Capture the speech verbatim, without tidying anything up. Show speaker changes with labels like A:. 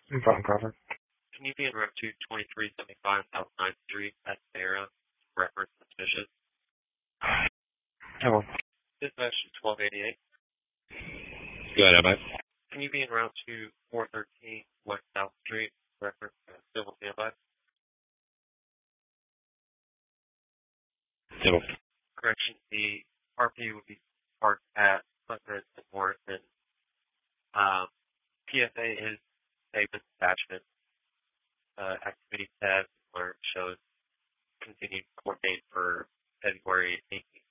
A: I'm fine, Crawford.
B: Can you be in route to twenty-three seventy-five South ninth Street at Sarah? Reference suspicious.
A: Hello.
B: Dispatch twelve eighty-eight.
A: Go ahead, Mike.
B: Can you be en route to four thirteen West South Street? Reference uh, civil standby.
A: Civil.
B: Correction, the R P would be parked at Pleasant and Morrison. Um, P S A is a dispatchment. Uh, activity tab alert shows continued court date for February eighteenth.